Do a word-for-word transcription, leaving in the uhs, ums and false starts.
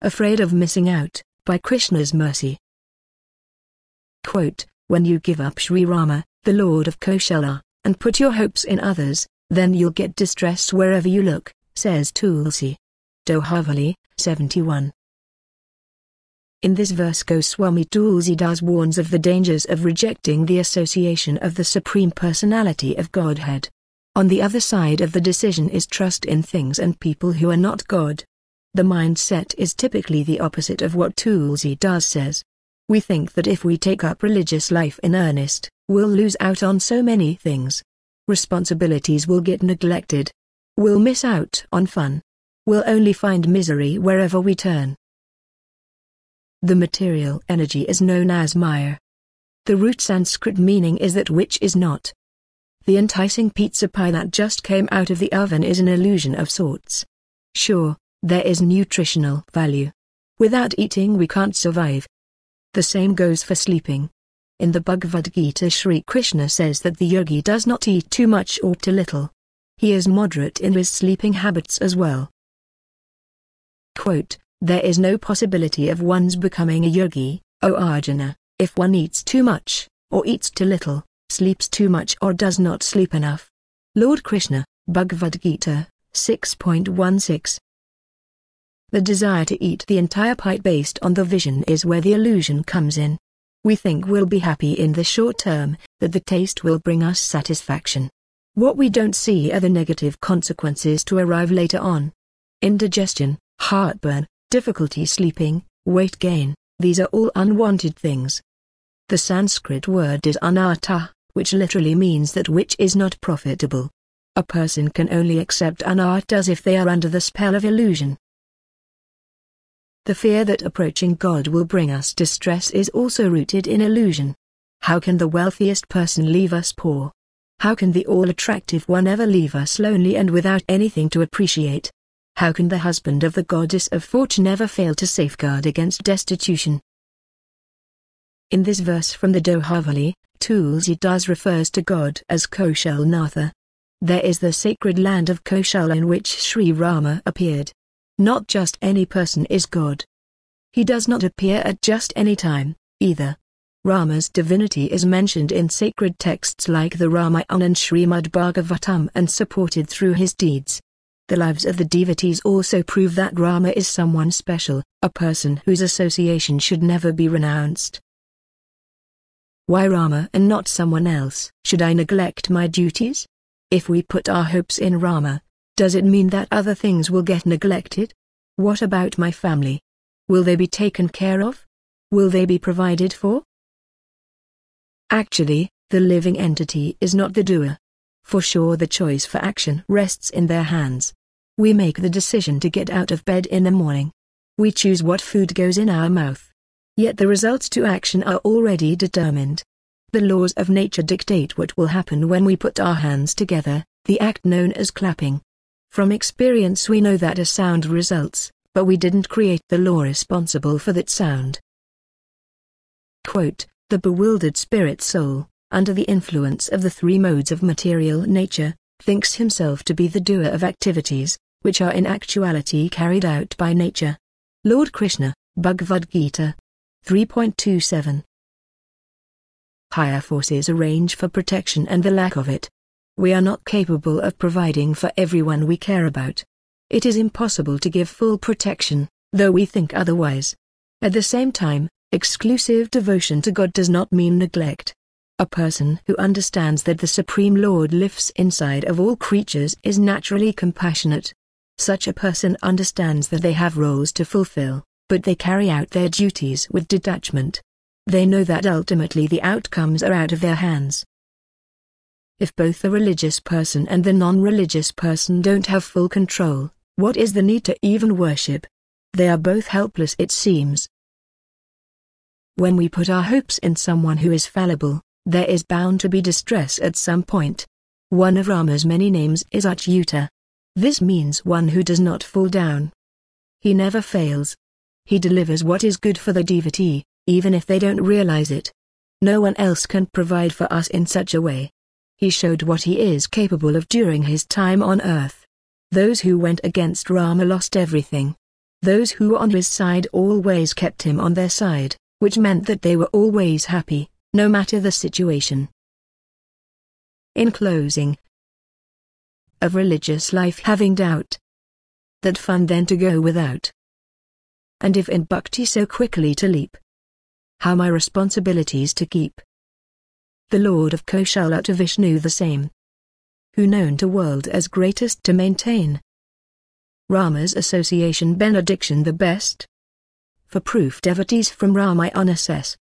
afraid of missing out, by Krishna's mercy. Quote, when you give up Sri Rama, the Lord of Koshala, and put your hopes in others, then you'll get distress wherever you look, says Tulsi. Dohavali, seventy-one. In this verse Goswami Tulsidas warns of the dangers of rejecting the association of the Supreme Personality of Godhead. On the other side of the decision is trust in things and people who are not God. The mindset is typically the opposite of what Tulsidas says. We think that if we take up religious life in earnest, we'll lose out on so many things. Responsibilities will get neglected. We'll miss out on fun. We'll only find misery wherever we turn. The material energy is known as Maya. The root Sanskrit meaning is that which is not. The enticing pizza pie that just came out of the oven is an illusion of sorts. Sure, there is nutritional value. Without eating we can't survive. The same goes for sleeping. In the Bhagavad Gita Sri Krishna says that the yogi does not eat too much or too little. He is moderate in his sleeping habits as well. Quote, there is no possibility of one's becoming a yogi, O Arjuna, if one eats too much, or eats too little, sleeps too much or does not sleep enough. Lord Krishna, Bhagavad Gita, six point one six. The desire to eat the entire pie based on the vision is where the illusion comes in. We think we'll be happy in the short term, that the taste will bring us satisfaction. What we don't see are the negative consequences to arrive later on. Indigestion, heartburn, difficulty sleeping, weight gain, these are all unwanted things. The Sanskrit word is anartha, which literally means that which is not profitable. A person can only accept anarthas if they are under the spell of illusion. The fear that approaching God will bring us distress is also rooted in illusion. How can the wealthiest person leave us poor? How can the all-attractive one ever leave us lonely and without anything to appreciate? How can the husband of the goddess of fortune ever fail to safeguard against destitution? In this verse from the Dohavali, Tulsidas refers to God as Koshalnatha. There is the sacred land of Koshala in which Sri Rama appeared. Not just any person is God. He does not appear at just any time, either. Rama's divinity is mentioned in sacred texts like the Ramayana and Srimad Bhagavatam and supported through his deeds. The lives of the devotees also prove that Rama is someone special, a person whose association should never be renounced. Why Rama and not someone else? Should I neglect my duties? If we put our hopes in Rama, does it mean that other things will get neglected? What about my family? Will they be taken care of? Will they be provided for? Actually, the living entity is not the doer. For sure the choice for action rests in their hands. We make the decision to get out of bed in the morning. We choose what food goes in our mouth. Yet the results to action are already determined. The laws of nature dictate what will happen when we put our hands together, the act known as clapping. From experience we know that a sound results, but we didn't create the law responsible for that sound. Quote, the bewildered spirit soul, under the influence of the three modes of material nature, thinks himself to be the doer of activities, which are in actuality carried out by nature. Lord Krishna, Bhagavad Gita, three point two seven. Higher forces arrange for protection and the lack of it. We are not capable of providing for everyone we care about. It is impossible to give full protection, though we think otherwise. At the same time, exclusive devotion to God does not mean neglect. A person who understands that the Supreme Lord lives inside of all creatures is naturally compassionate. Such a person understands that they have roles to fulfill, but they carry out their duties with detachment. They know that ultimately the outcomes are out of their hands. If both the religious person and the non-religious person don't have full control, what is the need to even worship? They are both helpless, it seems. When we put our hopes in someone who is fallible, there is bound to be distress at some point. One of Rama's many names is Achyuta. This means one who does not fall down. He never fails. He delivers what is good for the devotee, even if they don't realize it. No one else can provide for us in such a way. He showed what he is capable of during his time on earth. Those who went against Rama lost everything. Those who were on his side always kept him on their side, which meant that they were always happy, no matter the situation. In closing, of religious life having doubt, that fun then to go without. And if in bhakti so quickly to leap, how my responsibilities to keep. The Lord of Koshala to Vishnu the same, who known to world as greatest to maintain. Rama's association benediction the best. For proof devotees from Ramayana assess.